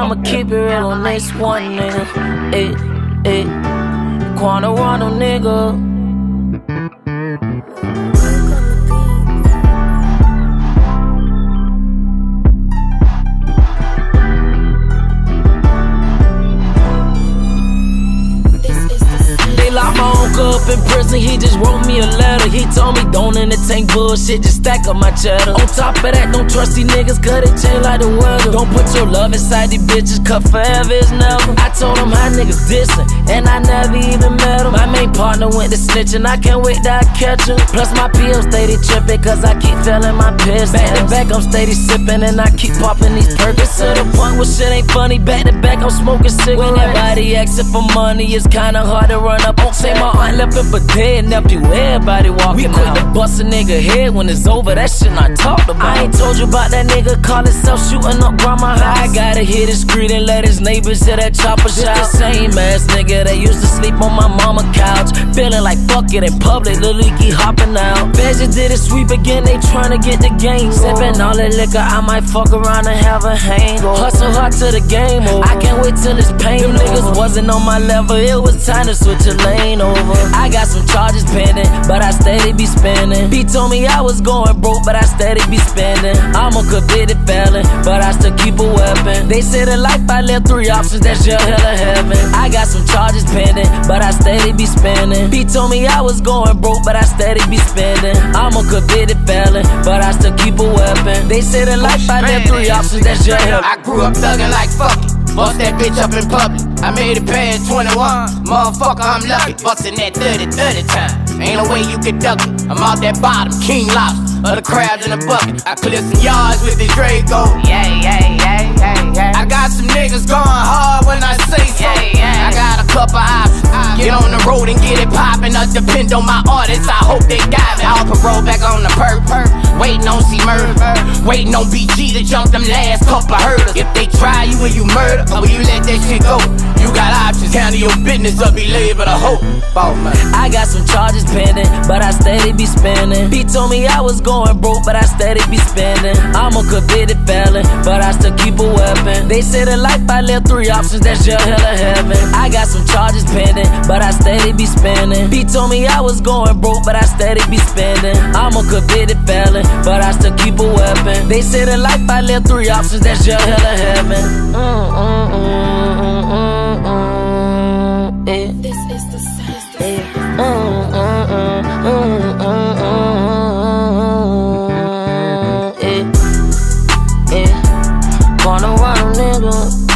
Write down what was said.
I'ma keep it real on this one, nigga. Quantarano, nigga. Locked my uncle up in prison, he just wrote me a letter. He told me don't entertain bullshit, just stack up my cheddar. On top of that, don't trust these niggas, cause they change like the weather. Don't put your love inside these bitches, cause forever is never. I told him how niggas dissing, and I never even met him. My main partner went to snitching, I can't wait till I catch him. Plus my pills steady tripping, cause I keep feeling my piss. Back to back, I'm steady sipping, and I keep popping these Perkins. To the point where shit ain't funny, back to back, I'm smoking cigarettes. When everybody asking for money, it's kinda hard to run up. Don't say my aunt left him for dead, nephew, everybody walking out. We quick to bust a nigga head when it's over, that shit not talked about. I ain't told you about that nigga call himself shooting up grandma house. I gotta hit the street and let his neighbors hear that chopper shout. This the same ass nigga that used to sleep on my mama couch, feeling like fuck it in public, Lil Leaky hopping out. Badger did a sweep again, they tryna get the game. Sipping all that liquor, I might fuck around and have a hangover. Hustle hard to the game over, I can't wait till it's pain. Them niggas wasn't on my level, it was time to switch a lane over. I got some charges pending, but I steady be spending. B told me I was going broke, but I steady be spending. I'm a convicted felon, but I still keep a weapon. They say the life I live, 3 options, that's jail, hell, or heaven. I got some charges pending, but I steady be spending. B told me I was going broke, but I steady be spending. I'm a convicted felon, but I still keep a weapon. They say the life I live, 3 options, that's jail, hell. I grew up thugging like fuck it. Bust that bitch up in public. I made it past 21. Motherfucker, I'm lucky. Bustin' that 30 time. Ain't no way you can duck it. I'm out that bottom, king lobster. Other crabs in a bucket. I clear some yards with the Draco. Yeah. I got some niggas going hard when I say so. I got a couple options. Get on the road and get it poppin'. Depend on my artists, I hope they got me. I'll parole back on the perp. Waiting on C-Murder. Waiting on BG to jump them last couple hurdles. If they try you and you murder, or will you let that shit go? You got options, handle your business or be labeled a hoe. I got some charges pending, but I steady be spending. B told me I was going broke, but I steady be spending. I'm a convicted felon, but I still keep a weapon. They say the life I live, 3 options, that's jail, hell, or heaven. I got some charges pending, but I steady be spending. B told me I was going broke, but I steady be spending. I'm a convicted felon, but I still keep a weapon. They say the life I live, 3 options, that's jail, hell, or heaven. This is the Quantarano, nigga.